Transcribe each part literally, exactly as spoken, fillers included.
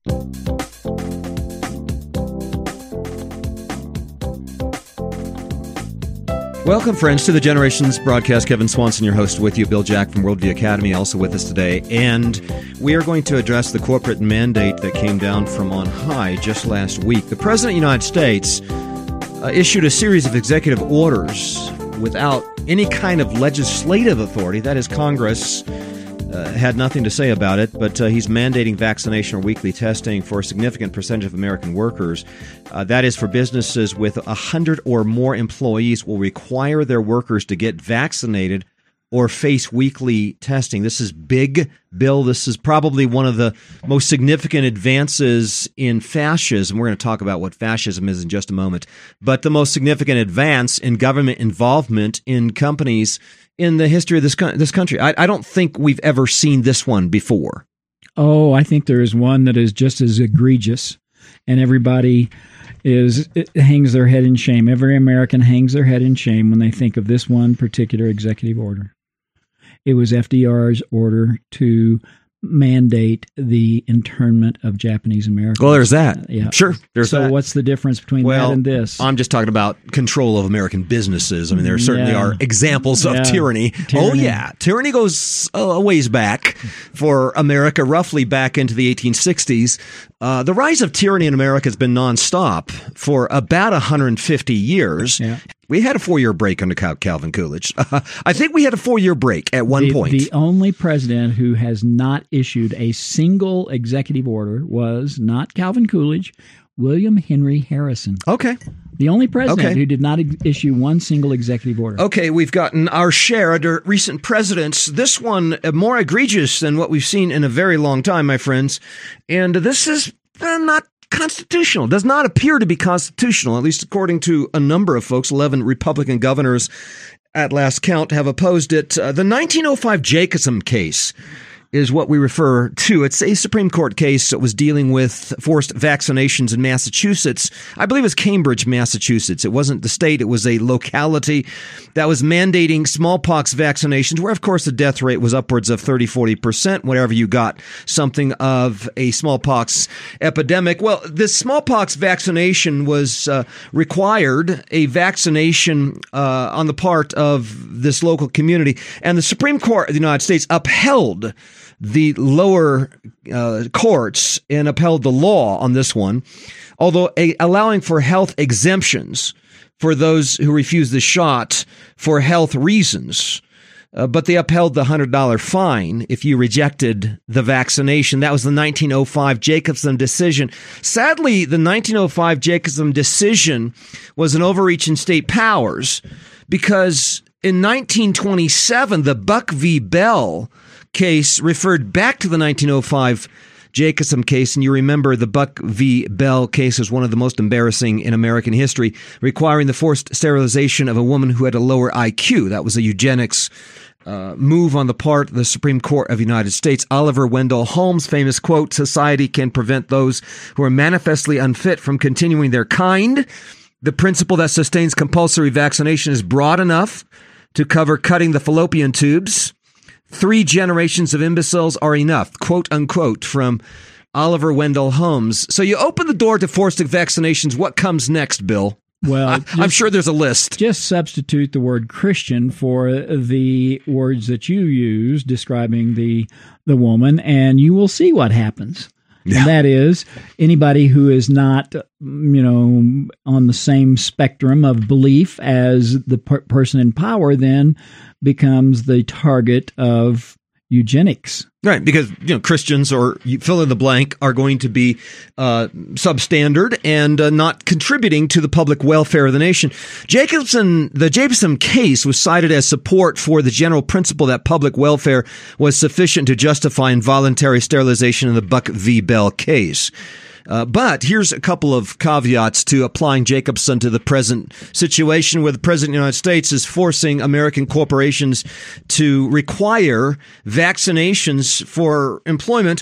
Welcome, friends, to the Generations broadcast. Kevin Swanson, your host, with you. Bill Jack from Worldview Academy, also with us today. And we are going to address the corporate mandate that came down from on high just last week. The President of the United States uh, issued a series of executive orders without any kind of legislative authority. That is, Congress uh, had nothing to say about it, but uh, he's mandating vaccination or weekly testing for a significant percentage of American workers. Uh, that is, for businesses with one hundred or more employees will require their workers to get vaccinated or face weekly testing. This is big, Bill. This is probably one of the most significant advances in fascism. We're going to talk about what fascism is in just a moment. But the most significant advance in government involvement in companies in the history of this this country. I, I don't think we've ever seen this one before. Oh, I think there is one that is just as egregious, and everybody is it hangs their head in shame. Every American hangs their head in shame when they think of this one particular executive order. It was F D R's order to mandate the internment of Japanese Americans. Well, there's that. Uh, yeah. Sure. There's so that. What's the difference between well, that and this? I'm just talking about control of American businesses. I mean, there certainly yeah. are examples of yeah. tyranny. tyranny. Oh, yeah. Tyranny goes a ways back for America, roughly back into the eighteen sixties. Uh, the rise of tyranny in America has been nonstop for about one hundred fifty years. Yeah. We had a four-year break under Calvin Coolidge. Uh, I think we had a four-year break at one the, point. The only president who has not issued a single executive order was not Calvin Coolidge, William Henry Harrison. Okay. The only president okay. who did not ex- issue one single executive order. Okay, we've gotten our share under recent presidents. This one uh, more egregious than what we've seen in a very long time, my friends. And this is uh, not constitutional. Does not appear to be constitutional, at least according to a number of folks. eleven Republican governors at last count have opposed it. Uh, the nineteen oh five Jacobson case is what we refer to. It's a Supreme Court case that was dealing with forced vaccinations in Massachusetts. I believe it was Cambridge, Massachusetts. It wasn't the state. It was a locality that was mandating smallpox vaccinations, where, of course, the death rate was upwards of thirty, forty percent whenever you got something of a smallpox epidemic. Well, this smallpox vaccination was uh, required, a vaccination uh, on the part of this local community, and the Supreme Court of the United States upheld the lower uh, courts and upheld the law on this one, although a, allowing for health exemptions for those who refuse the shot for health reasons. Uh, but they upheld the one hundred dollars fine if you rejected the vaccination. That was the nineteen oh five Jacobson decision. Sadly, the nineteen oh five Jacobson decision was an overreach in state powers because in nineteen twenty-seven, the Buck v. Bell case referred back to the nineteen oh five Jacobson case, and you remember the Buck v. Bell case was one of the most embarrassing in American history, requiring the forced sterilization of a woman who had a lower I Q. That was a eugenics uh, move on the part of the Supreme Court of the United States. Oliver Wendell Holmes' famous quote, "Society can prevent those who are manifestly unfit from continuing their kind. The principle that sustains compulsory vaccination is broad enough to cover cutting the fallopian tubes. Three generations of imbeciles are enough," quote unquote, from Oliver Wendell Holmes. So you open the door to forced vaccinations. What comes next, Bill? Well, I, just, I'm sure there's a list. Just substitute the word Christian for the words that you use describing the the woman, and you will see what happens. Yeah. And that is, anybody who is not, you know, on the same spectrum of belief as the per- person in power then becomes the target of eugenics. Right, because, you know, Christians, or you fill in the blank, are going to be uh, substandard and uh, not contributing to the public welfare of the nation. Jacobson, the Jacobson case was cited as support for the general principle that public welfare was sufficient to justify involuntary sterilization in the Buck v. Bell case. Uh, but here's a couple of caveats to applying Jacobson to the present situation, where the President of the United States is forcing American corporations to require vaccinations for employment.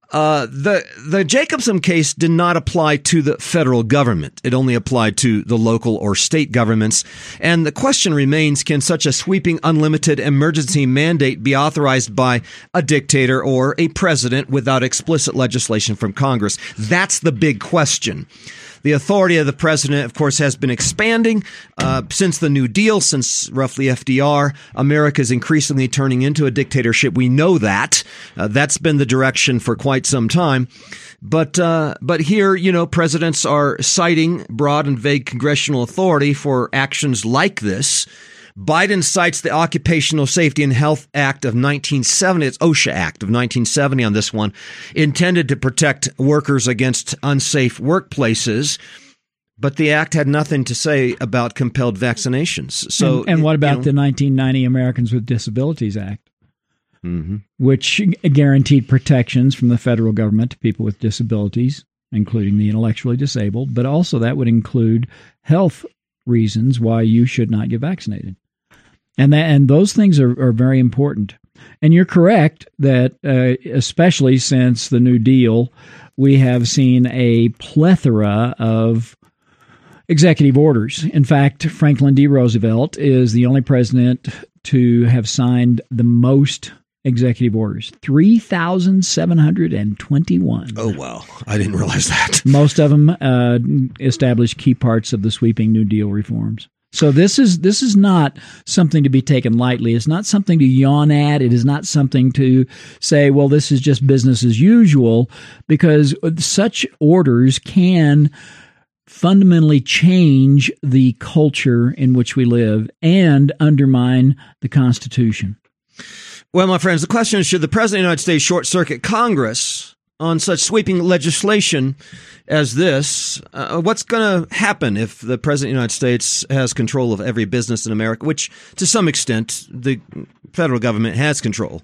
Uh, the the Jacobson case did not apply to the federal government. It only applied to the local or state governments. And the question remains, can such a sweeping, unlimited emergency mandate be authorized by a dictator or a president without explicit legislation from Congress? That's the big question. The authority of the president, of course, has been expanding uh, since the New Deal, since roughly F D R. America is increasingly turning into a dictatorship. We know that. Uh, that's been the direction for quite some time. But uh, but here, you know, presidents are citing broad and vague congressional authority for actions like this. Biden cites the Occupational Safety and Health Act of nineteen seventy, it's OSHA Act of nineteen seventy on this one, intended to protect workers against unsafe workplaces. But the act had nothing to say about compelled vaccinations. So, and, and what about you know, the nineteen ninety Americans with Disabilities Act, mm-hmm. which guaranteed protections from the federal government to people with disabilities, including the intellectually disabled, but also that would include health reasons why you should not get vaccinated. And that, and those things are, are very important. And you're correct that, uh, especially since the New Deal, we have seen a plethora of executive orders. In fact, Franklin D. Roosevelt is the only president to have signed the most executive orders, three thousand seven hundred twenty-one. Oh, wow. I didn't realize that. Most of them uh, established key parts of the sweeping New Deal reforms. So this is this is not something to be taken lightly. It's not something to yawn at. It is not something to say, well, this is just business as usual, because such orders can fundamentally change the culture in which we live and undermine the Constitution. Well, my friends, the question is, should the President of the United States short-circuit Congress on such sweeping legislation as this? Uh, what's going to happen if the President of the United States has control of every business in America, which to some extent the federal government has control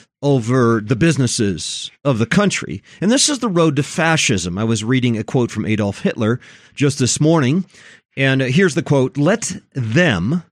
over the businesses of the country? And this is the road to fascism. I was reading a quote from Adolf Hitler just this morning, and here's the quote: "Let them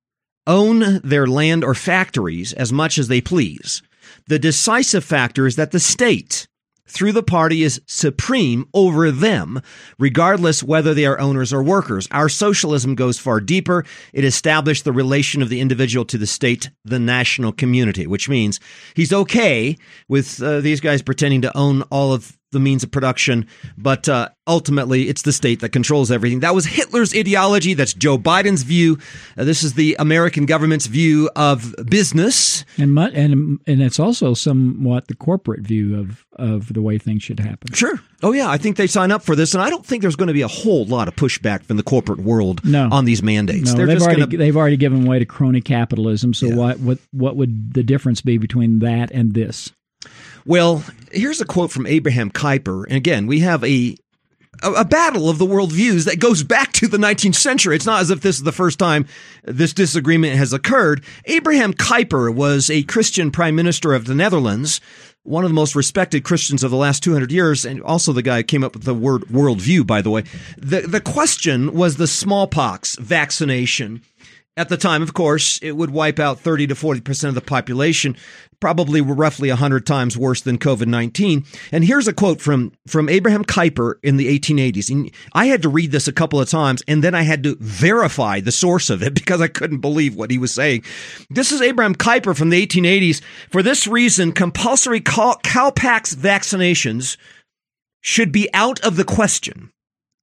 own their land or factories as much as they please. The decisive factor is that the state, through the party, is supreme over them, regardless whether they are owners or workers. Our socialism goes far deeper. It established the relation of the individual to the state, the national community," which means he's okay with uh, these guys pretending to own all of the means of production, but uh, ultimately it's the state that controls everything. That was Hitler's ideology. That's Joe Biden's view. Uh, this is the American government's view of business. And mu- and and it's also somewhat the corporate view of, of the way things should happen. Sure. Oh, yeah. I think they sign up for this, and I don't think there's going to be a whole lot of pushback from the corporate world no. on these mandates. No, They're they've, just already, gonna... they've already given way to crony capitalism, so Yeah. what, what, what would the difference be between that and this? Well, here's a quote from Abraham Kuyper. And again, we have a, a a battle of the worldviews that goes back to the nineteenth century. It's not as if this is the first time this disagreement has occurred. Abraham Kuyper was a Christian prime minister of the Netherlands, one of the most respected Christians of the last two hundred years, and also the guy who came up with the word worldview, by the way. The, the question was the smallpox vaccination. At the time, of course, it would wipe out thirty to forty percent of the population, probably roughly one hundred times worse than COVID nineteen. And here's a quote from, from Abraham Kuyper in the eighteen eighties. And I had to read this a couple of times, and then I had to verify the source of it because I couldn't believe what he was saying. This is Abraham Kuyper from the eighteen eighties. "For this reason, compulsory cow- cowpox vaccinations should be out of the question.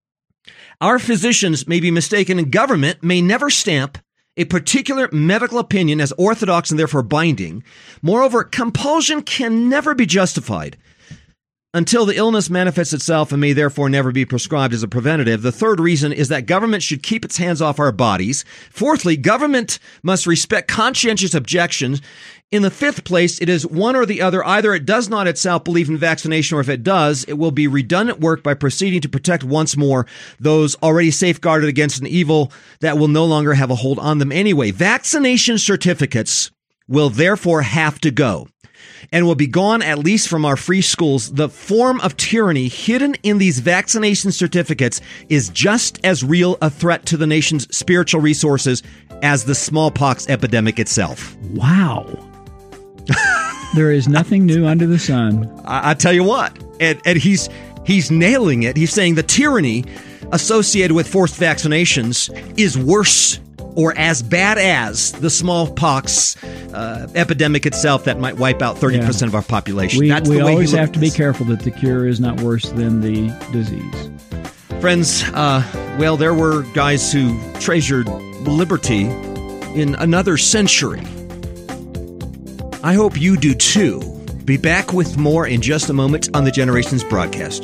Our physicians may be mistaken, and government may never stamp a particular medical opinion as orthodox and therefore binding. Moreover, compulsion can never be justified until the illness manifests itself and may therefore never be prescribed as a preventative. The third reason is that government should keep its hands off our bodies. Fourthly, government must respect conscientious objections. In the fifth place, it is one or the other. Either it does not itself believe in vaccination, or if it does, it will be redundant work by proceeding to protect once more those already safeguarded against an evil that will no longer have a hold on them anyway. Vaccination certificates will therefore have to go, and will be gone at least from our free schools. The form of tyranny hidden in these vaccination certificates is just as real a threat to the nation's spiritual resources as the smallpox epidemic itself." Wow. There is nothing new under the sun. I, I tell you what, and, and he's he's nailing it. He's saying the tyranny associated with forced vaccinations is worse or as bad as the smallpox uh, epidemic itself that might wipe out thirty percent yeah. of our population. We, That's we the way always he have to be this. careful that the cure is not worse than the disease. Friends, uh, well, there were guys who treasured liberty in another century. I hope you do too. Be back with more in just a moment on the Generations broadcast.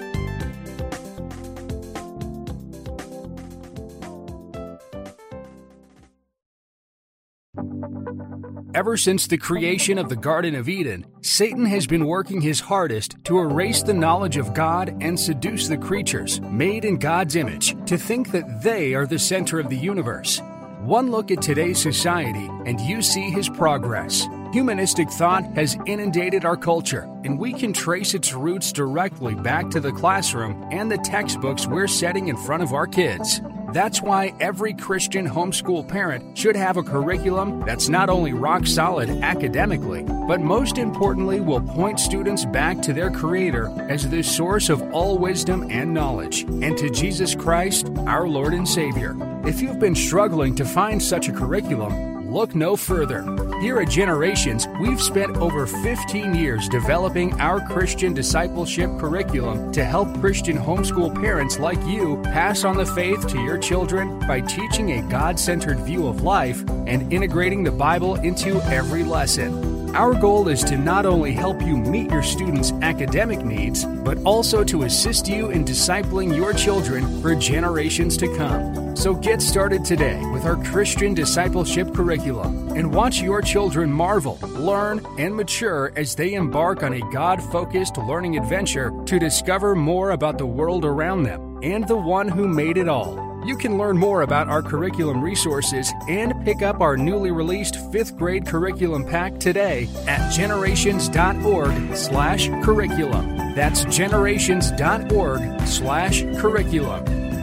Ever since the creation of the Garden of Eden, Satan has been working his hardest to erase the knowledge of God and seduce the creatures, made in God's image, to think that they are the center of the universe. One look at today's society, and you see his progress. Humanistic thought has inundated our culture, and we can trace its roots directly back to the classroom and the textbooks we're setting in front of our kids. That's why every Christian homeschool parent should have a curriculum that's not only rock solid academically, but most importantly will point students back to their Creator as the source of all wisdom and knowledge, and to Jesus Christ, our Lord and Savior. If you've been struggling to find such a curriculum, look no further. Here at Generations, we've spent over fifteen years developing our Christian discipleship curriculum to help Christian homeschool parents like you pass on the faith to your children by teaching a God-centered view of life and integrating the Bible into every lesson. Our goal is to not only help you meet your students' academic needs, but also to assist you in discipling your children for generations to come. So get started today with our Christian discipleship curriculum and watch your children marvel, learn, and mature as they embark on a God-focused learning adventure to discover more about the world around them and the one who made it all. You can learn more about our curriculum resources and pick up our newly released fifth grade curriculum pack today at generations.org slash curriculum. That's generations.org slash curriculum.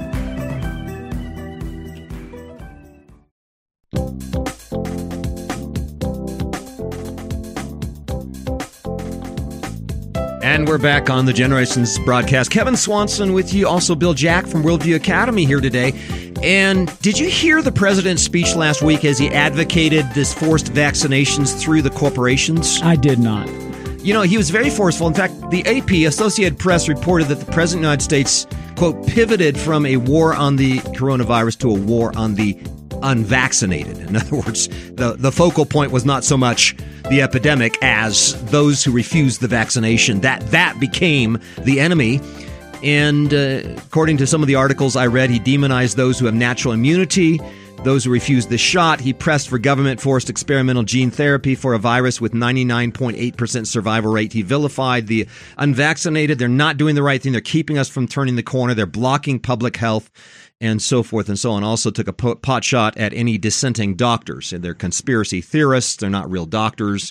And we're back on the Generations broadcast. Kevin Swanson with you, also Bill Jack from Worldview Academy here today. And did you hear the president's speech last week as he advocated this forced vaccinations through the corporations? I did not. You know, he was very forceful. In fact, the A P, Associated Press, reported that the president of the United States, quote, pivoted from a war on the coronavirus to a war on the unvaccinated. In other words, the, the focal point was not so much the epidemic as those who refused the vaccination. That that became the enemy. And uh, according to some of the articles I read, he demonized those who have natural immunity, those who refused the shot. He pressed for government-forced experimental gene therapy for a virus with ninety-nine point eight percent survival rate. He vilified the unvaccinated. They're not doing the right thing. They're keeping us from turning the corner. They're blocking public health, and so forth and so on. Also took a pot shot at any dissenting doctors. And they're conspiracy theorists. They're not real doctors,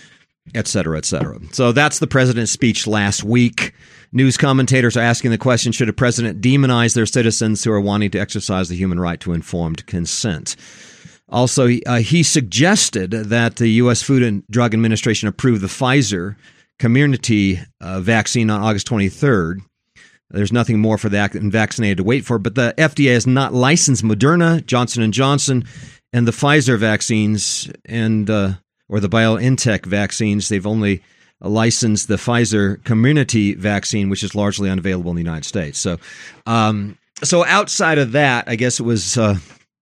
et cetera, et cetera. So that's the president's speech last week. News commentators are asking the question, should a president demonize their citizens who are wanting to exercise the human right to informed consent? Also, uh, he suggested that the U S Food and Drug Administration approve the Pfizer Comirnaty uh, vaccine on August twenty-third. There's nothing more for the unvaccinated to wait for, but the F D A has not licensed Moderna, Johnson and Johnson, and the Pfizer vaccines and uh, or the BioNTech vaccines. They've only licensed the Pfizer Comirnaty vaccine, which is largely unavailable in the United States. So, um, so outside of that, I guess it was uh,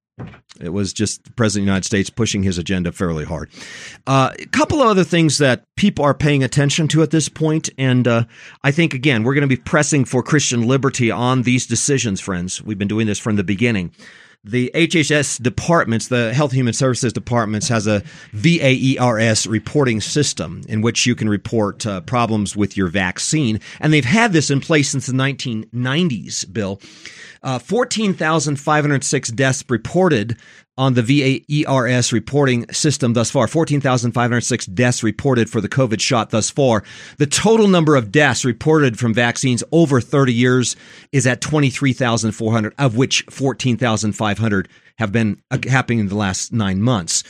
it was just the President of the United States pushing his agenda fairly hard. Uh, a couple of other things that people are paying attention to at this point, and uh, I think, again, we're going to be pressing for Christian liberty on these decisions, friends. We've been doing this from the beginning. The H H S departments, the Health and Human Services departments, has a V A E R S reporting system in which you can report uh, problems with your vaccine. And they've had this in place since the nineteen nineties, Bill. Uh, fourteen thousand five hundred six deaths reported on the V A E R S reporting system thus far. fourteen thousand five hundred six deaths reported for the COVID shot thus far. The total number of deaths reported from vaccines over thirty years is at twenty-three thousand four hundred, of which fourteen thousand five hundred have been happening in the last nine months.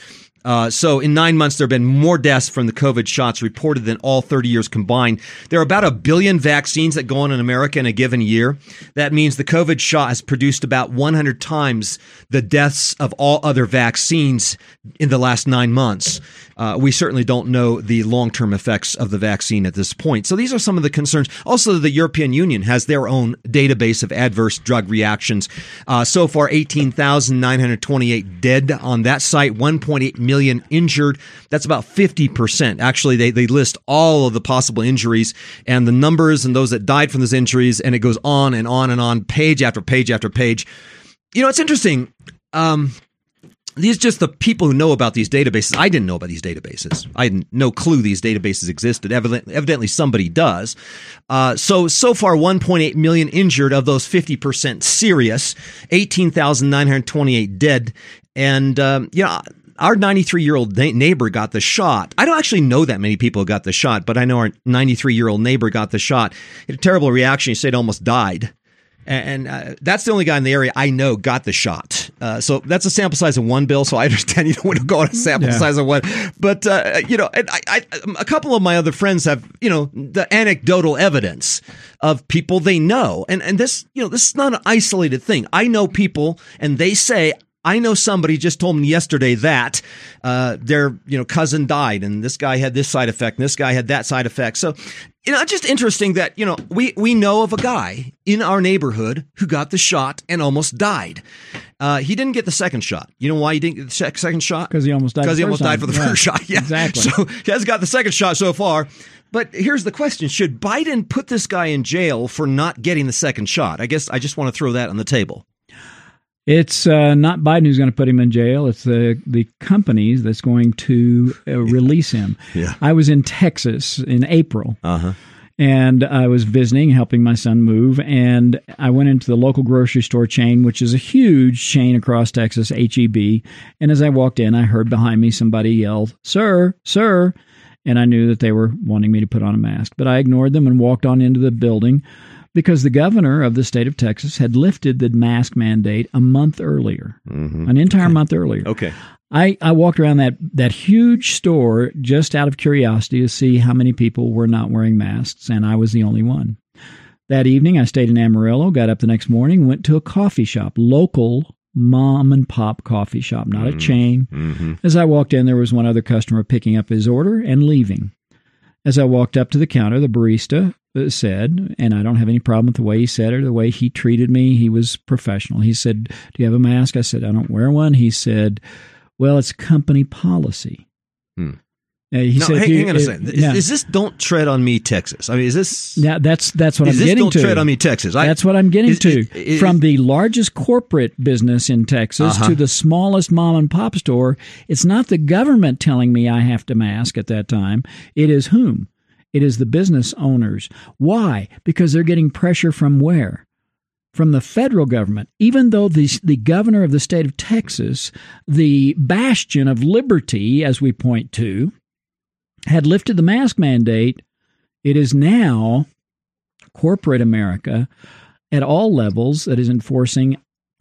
Uh, so in nine months, there have been more deaths from the COVID shots reported than all thirty years combined. There are about a billion vaccines that go on in America in a given year. That means the COVID shot has produced about one hundred times the deaths of all other vaccines in the last nine months. Uh, we certainly don't know the long-term effects of the vaccine at this point. So these are some of the concerns. Also, the European Union has their own database of adverse drug reactions. Uh, so far, eighteen thousand nine hundred twenty-eight dead on that site, one point eight million injured. That's about fifty percent. Actually, they, they list all of the possible injuries and the numbers and those that died from those injuries, and it goes on and on and on, page after page after page. You know, it's interesting. Um, These just the people who know about these databases. I didn't know about these databases. I had no clue these databases existed. Evidently, evidently somebody does. Uh, so, so far, one point eight million injured, of those fifty percent serious, eighteen thousand nine hundred twenty-eight dead. And, um, you know, our ninety-three-year-old na- neighbor got the shot. I don't actually know that many people who got the shot, but I know our ninety-three-year-old neighbor got the shot. He had a terrible reaction. He said he almost died. And uh, that's the only guy in the area I know got the shot. Uh, so that's a sample size of one, Bill. So I understand you don't want to go on a sample yeah. size of one. But, uh, you know, I, I, a couple of my other friends have, you know, the anecdotal evidence of people they know. And, and this, you know, this is not an isolated thing. I know people and they say, I know somebody just told me yesterday that uh, their you know cousin died, and this guy had this side effect, and this guy had that side effect. So, you know, it's just interesting that you know we we know of a guy in our neighborhood who got the shot and almost died. Uh, he didn't get the second shot. You know why he didn't get the second shot? Because he almost died. Because he almost time. died for the yeah, first shot. Yeah, exactly. So he hasn't got the second shot so far. But here's the question: should Biden put this guy in jail for not getting the second shot? I guess I just want to throw that on the table. It's uh, not Biden who's going to put him in jail. It's the the companies that's going to uh, release him. Yeah. I was in Texas in April, uh-huh. and I was visiting, helping my son move, and I went into the local grocery store chain, which is a huge chain across Texas, H E B. And as I walked in, I heard behind me somebody yell, "Sir, sir," and I knew that they were wanting me to put on a mask. But I ignored them and walked on into the building, because the governor of the state of Texas had lifted the mask mandate a month earlier, mm-hmm. an entire okay. month earlier. Okay. I, I walked around that, that huge store just out of curiosity to see how many people were not wearing masks, and I was the only one. That evening, I stayed in Amarillo, got up the next morning, went to a coffee shop, local mom-and-pop coffee shop, not mm-hmm. a chain. Mm-hmm. As I walked in, there was one other customer picking up his order and leaving. As I walked up to the counter, the barista said, and I don't have any problem with the way he said it or the way he treated me. He was professional. He said, "Do you have a mask?" I said, "I don't wear one." He said, "Well, it's company policy." Hmm. Uh, he no, said, hang, you, hang on a it, second. Is, yeah. is this "Don't Tread on Me, Texas"? I mean, is this? Yeah, that's that's what is I'm this getting don't to. Tread on Me, Texas. I, that's what I'm getting is, to. Is, is, From the largest corporate business in Texas uh-huh. to the smallest mom and pop store, it's not the government telling me I have to mask at that time. It is whom? It is the business owners. Why? Because they're getting pressure from where? From the federal government. Even though the, the governor of the state of Texas, the bastion of liberty, as we point to, had lifted the mask mandate, it is now corporate America at all levels that is enforcing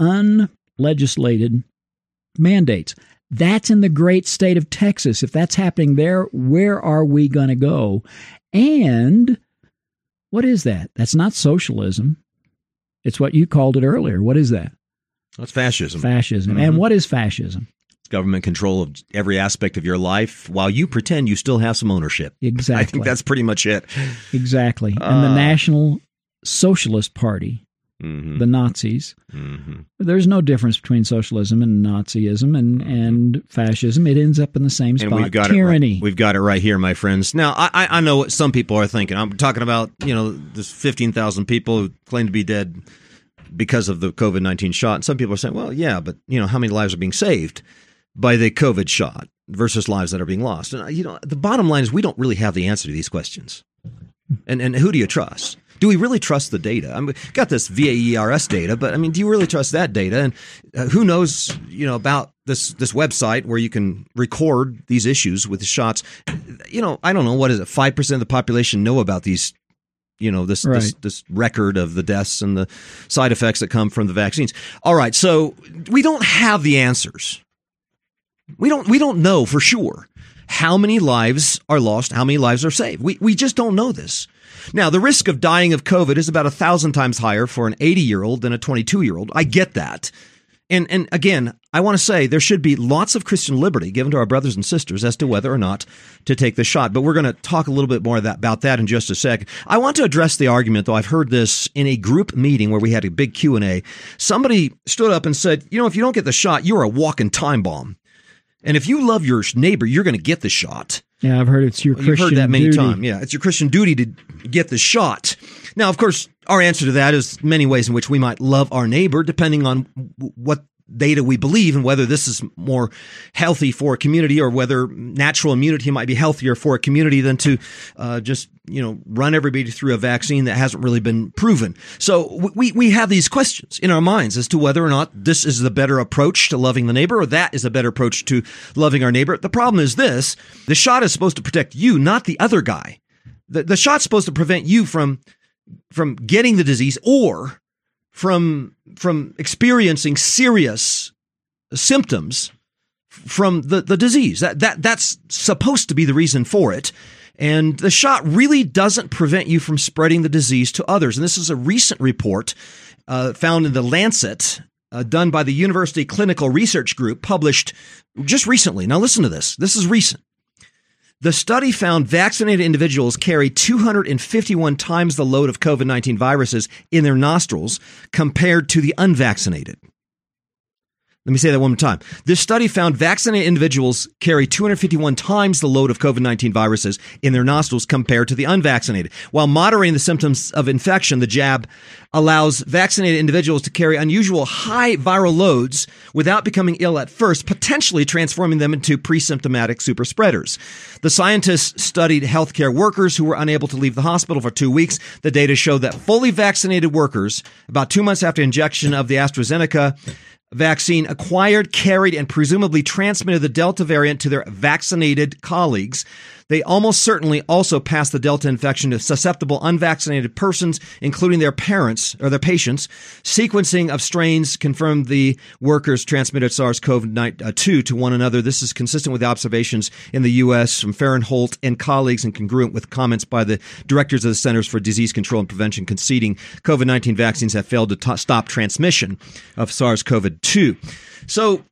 unlegislated mandates. That's in the great state of Texas. If that's happening there, where are we going to go? And what is that? That's not socialism. It's what you called it earlier. What is that? That's fascism. Fascism. Mm-hmm. And what is fascism? It's government control of every aspect of your life while you pretend you still have some ownership. Exactly. I think that's pretty much it. Exactly. Uh, and the National Socialist Party, mm-hmm. the Nazis, mm-hmm. there's no difference between socialism and Nazism and, mm-hmm. and fascism. It ends up in the same spot. And we've got tyranny. It right, we've got it right here, my friends. Now, I, I know what some people are thinking. I'm talking about, you know, this fifteen thousand people who claim to be dead because of the COVID nineteen shot. And some people are saying, well, yeah, but, you know, how many lives are being saved by the COVID shot versus lives that are being lost? And, you know, the bottom line is we don't really have the answer to these questions. And and who do you trust? Do we really trust the data? I mean, we've got this V A E R S data, but I mean, do you really trust that data? And uh, who knows, you know, about this this website where you can record these issues with the shots? You know, I don't know, what is it? Five percent of the population know about these, you know, this, right. this this record of the deaths and the side effects that come from the vaccines. All right, so we don't have the answers. We don't we don't know for sure how many lives are lost, how many lives are saved. We we just don't know this. Now, the risk of dying of COVID is about a thousand times higher for an eighty-year-old than a twenty-two-year-old. I get that. And and again, I want to say there should be lots of Christian liberty given to our brothers and sisters as to whether or not to take the shot. But we're going to talk a little bit more about that in just a second. I want to address the argument, though. I've heard this in a group meeting where we had a big Q and A. Somebody stood up and said, you know, if you don't get the shot, you're a walking time bomb. And if you love your neighbor, you're going to get the shot. Yeah, I've heard it's your You've Christian heard that many duty. times. Yeah, it's your Christian duty to get the shot. Now, of course, our answer to that is many ways in which we might love our neighbor, depending on what data we believe and whether this is more healthy for a community or whether natural immunity might be healthier for a community than to uh, just, you know, run everybody through a vaccine that hasn't really been proven. So we, we have these questions in our minds as to whether or not this is the better approach to loving the neighbor or that is a better approach to loving our neighbor. The problem is this: the shot is supposed to protect you, not the other guy. The, the shot's supposed to prevent you from, from getting the disease or from from experiencing serious symptoms from the, the disease. That that that's supposed to be the reason for it. And the shot really doesn't prevent you from spreading the disease to others. And this is a recent report uh, found in The Lancet, uh, done by the University Clinical Research Group, published just recently. Now listen to this. This is recent. The study found vaccinated individuals carry two hundred fifty-one times the load of COVID nineteen viruses in their nostrils compared to the unvaccinated. Let me say that one more time. This study found vaccinated individuals carry two hundred fifty-one times the load of COVID nineteen viruses in their nostrils compared to the unvaccinated. While moderating the symptoms of infection, the jab allows vaccinated individuals to carry unusual high viral loads without becoming ill at first, potentially transforming them into pre-symptomatic super spreaders. The scientists studied healthcare workers who were unable to leave the hospital for two weeks. The data showed that fully vaccinated workers, about two months after injection of the AstraZeneca vaccine, acquired, carried, and presumably transmitted the Delta variant to their vaccinated colleagues. They almost certainly also passed the Delta infection to susceptible unvaccinated persons, including their parents or their patients. Sequencing of strains confirmed the workers transmitted SARS-C o V two to one another. This is consistent with the observations in the U S from Fahrenholt and colleagues and congruent with comments by the directors of the Centers for Disease Control and Prevention conceding COVID nineteen vaccines have failed to t- stop transmission of SARS-C o V two. So,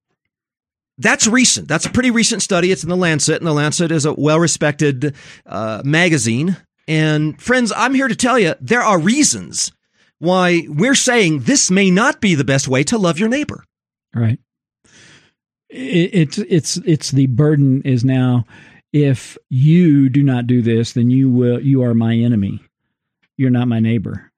that's recent. That's a pretty recent study. It's in The Lancet, and The Lancet is a well-respected uh, magazine. And friends, I'm here to tell you there are reasons why we're saying this may not be the best way to love your neighbor. Right. It, it's it's it's the burden is now, if you do not do this, then you will you are my enemy. You're not my neighbor.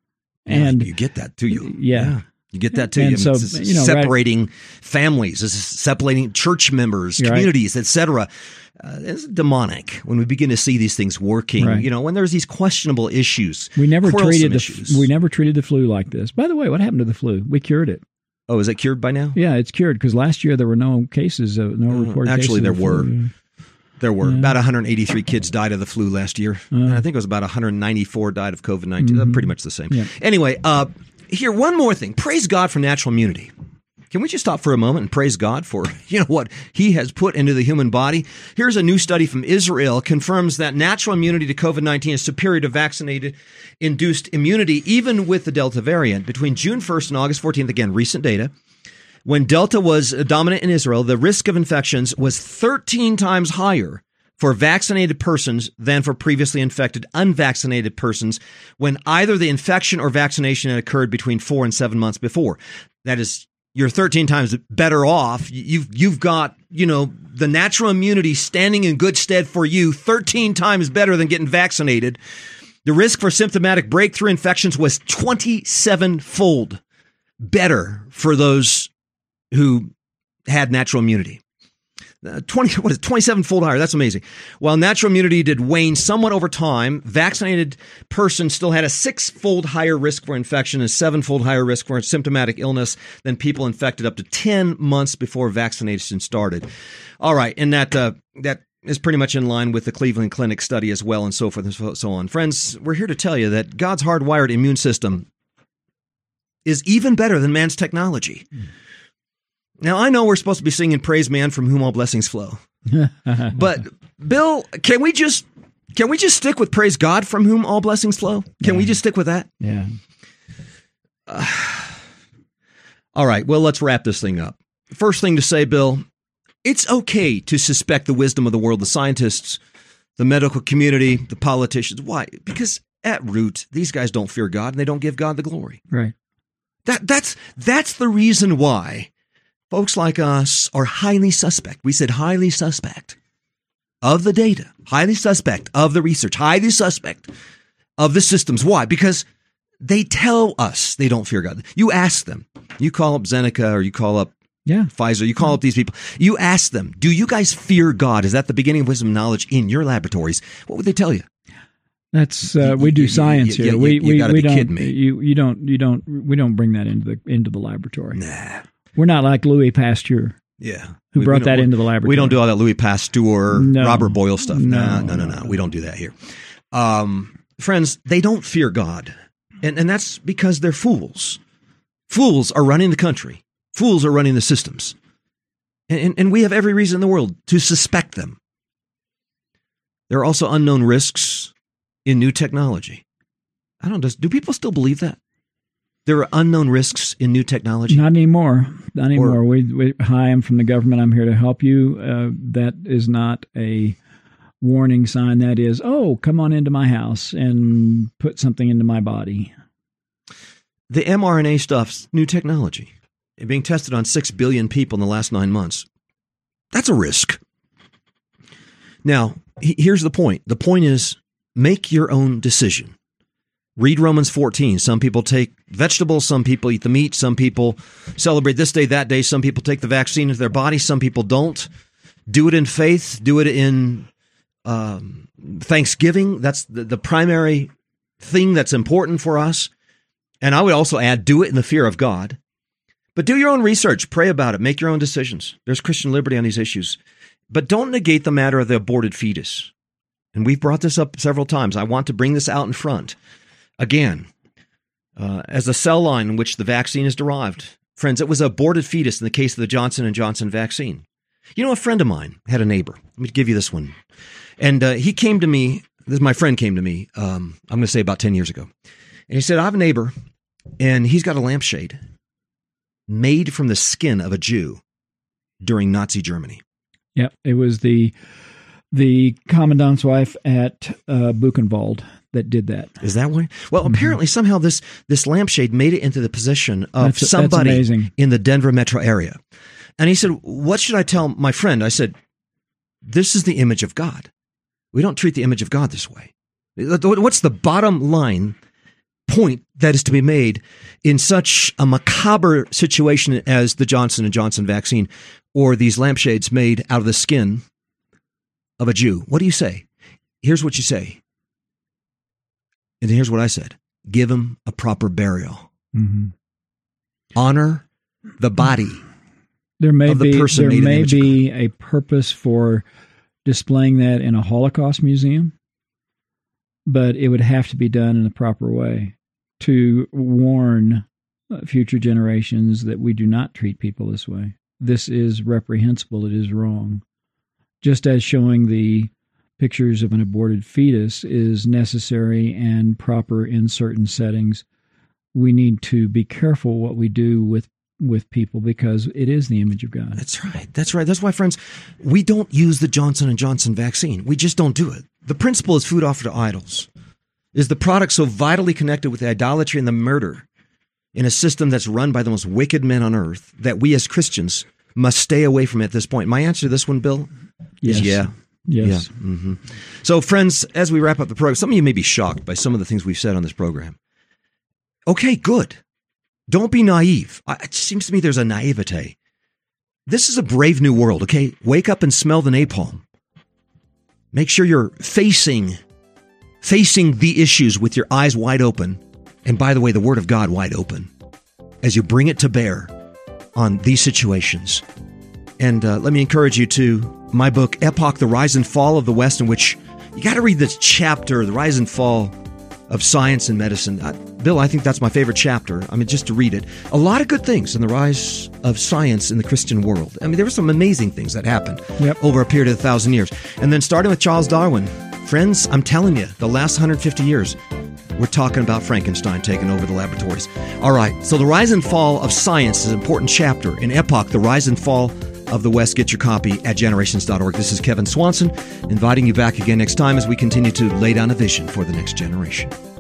And yeah, you get that, do you? Yeah. yeah. You get that too. And I mean, so, this is you know, separating right, families, this is separating church members, communities, right, et cetera. Uh, it's demonic when we begin to see these things working. Right. You know, when there's these questionable issues. We never treated the issues. we never treated the flu like this. By the way, what happened to the flu? We cured it. Oh, is it cured by now? Yeah, it's cured because last year there were no cases, of, no uh, reported actually, cases. There of were. Flu. There were yeah. about one hundred eighty-three kids died of the flu last year. Uh, and I think it was about one hundred ninety-four died of COVID nineteen. Mm-hmm. Pretty much the same. Yeah. Anyway, uh, here, one more thing. Praise God for natural immunity. Can we just stop for a moment and praise God for, you know, what he has put into the human body? Here's a new study from Israel confirms that natural immunity to COVID nineteen is superior to vaccinated-induced immunity, even with the Delta variant. Between June first and August fourteenth, again, recent data, when Delta was dominant in Israel, the risk of infections was thirteen times higher for vaccinated persons than for previously infected unvaccinated persons when either the infection or vaccination had occurred between four and seven months before. That is, you're thirteen times better off. You've you've got, you know, the natural immunity standing in good stead for you, thirteen times better than getting vaccinated. The risk for symptomatic breakthrough infections was twenty-seven-fold better for those who had natural immunity. Uh, twenty, what is it, twenty-seven-fold higher. That's amazing. While natural immunity did wane somewhat over time, vaccinated persons still had a six-fold higher risk for infection and seven-fold higher risk for symptomatic illness than people infected up to ten months before vaccination started. All right, and that uh, that is pretty much in line with the Cleveland Clinic study as well, and so forth and so on. Friends, we're here to tell you that God's hardwired immune system is even better than man's technology. Mm. Now, I know we're supposed to be singing Praise Man, from whom all blessings flow. But, Bill, can we just can we just stick with Praise God, from whom all blessings flow? Can yeah. we just stick with that? Yeah. Uh, all right, well, let's wrap this thing up. First thing to say, Bill, it's okay to suspect the wisdom of the world, the scientists, the medical community, the politicians. Why? Because at root, these guys don't fear God, and they don't give God the glory. Right. That that's that's the reason why folks like us are highly suspect. We said highly suspect of the data, highly suspect of the research, highly suspect of the systems. Why? Because they tell us they don't fear God. You ask them. You call up Zeneca, or you call up yeah. Pfizer. You call up these people. You ask them, do you guys fear God? Is that the beginning of wisdom and knowledge in your laboratories? What would they tell you? That's uh, we do science you, you, here. you, we you we, gotta we be don't. kidding me. You you don't you don't we don't bring that into the into the laboratory. Nah, we're not like Louis Pasteur. Yeah, who we, brought we that into the laboratory. We don't do all that Louis Pasteur, no. Robert Boyle stuff. No, nah, no, no, no, no. We don't do that here. Um, friends, they don't fear God, and and that's because they're fools. Fools are running the country. Fools are running the systems, and and, and we have every reason in the world to suspect them. There are also unknown risks in new technology. I don't know, do people still believe that? There are unknown risks in new technology? Not anymore. Not anymore. Or, we, we, hi, I'm from the government. I'm here to help you. Uh, that is not a warning sign. That is, oh, come on into my house and put something into my body. The mRNA stuff's new technology. It's being tested on six billion people in the last nine months. That's a risk. Now, here's the point. The point is, make your own decision. Read Romans fourteen. Some people take vegetables. Some people eat the meat. Some people celebrate this day, that day. Some people take the vaccine into their body. Some people don't. Do it in faith. Do it in um, thanksgiving. That's the, the primary thing that's important for us. And I would also add, do it in the fear of God. But do your own research. Pray about it. Make your own decisions. There's Christian liberty on these issues. But don't negate the matter of the aborted fetus. And we've brought this up several times. I want to bring this out in front. Again, uh, as the cell line in which the vaccine is derived. Friends, it was an aborted fetus in the case of the Johnson and Johnson vaccine. You know, a friend of mine had a neighbor. Let me give you this one. And uh, he came to me, this my friend came to me, um, I'm going to say about ten years ago. And he said, I have a neighbor, and he's got a lampshade made from the skin of a Jew during Nazi Germany. Yep, it was the the commandant's wife at uh, Buchenwald that did that. Is that why? Well, mm-hmm. apparently somehow this this lampshade made it into the possession of that's, somebody that's in the Denver metro area. And he said, what should I tell my friend? I said, this is the image of God. We don't treat the image of God this way. What's the bottom line point that is to be made in such a macabre situation as the Johnson and Johnson vaccine, or these lampshades made out of the skin of a Jew? What do you say? Here's what you say. And here's what I said. Give him a proper burial. Mm-hmm. Honor the body there may of the be, person there made may in the be a purpose for displaying that in a Holocaust museum, but it would have to be done in a proper way to warn future generations that we do not treat people this way. This is reprehensible. It is wrong. Just as showing the pictures of an aborted fetus is necessary and proper in certain settings, we need to be careful what we do with with people, because it is the image of God. That's right. That's right. That's why, friends, we don't use the Johnson and Johnson vaccine. We just don't do it. The principle is food offered to idols. Is the product so vitally connected with the idolatry and the murder in a system that's run by the most wicked men on earth that we as Christians must stay away from at this point? My answer to this one, Bill, yes. is yeah. Yes. Yeah. Mm-hmm. So, friends, as we wrap up the program, some of you may be shocked by some of the things we've said on this program. Okay, good. Don't be naive. It seems to me there's a naivete. This is a brave new world, okay? Wake up and smell the napalm. Make sure you're facing, facing the issues with your eyes wide open. And by the way, the Word of God wide open as you bring it to bear on these situations. And uh, let me encourage you to my book, Epoch, The Rise and Fall of the West, in which you got to read this chapter, The Rise and Fall of Science and Medicine. Uh, Bill, I think that's my favorite chapter. I mean, just to read it. A lot of good things in the rise of science in the Christian world. I mean, there were some amazing things that happened yep. over a period of a thousand years. And then starting with Charles Darwin, friends, I'm telling you, the last one hundred fifty years, we're talking about Frankenstein taking over the laboratories. All right, so the rise and fall of science is an important chapter in Epoch, the rise and fall of the West. Get your copy at generations dot org. This is Kevin Swanson, inviting you back again next time as we continue to lay down a vision for the next generation.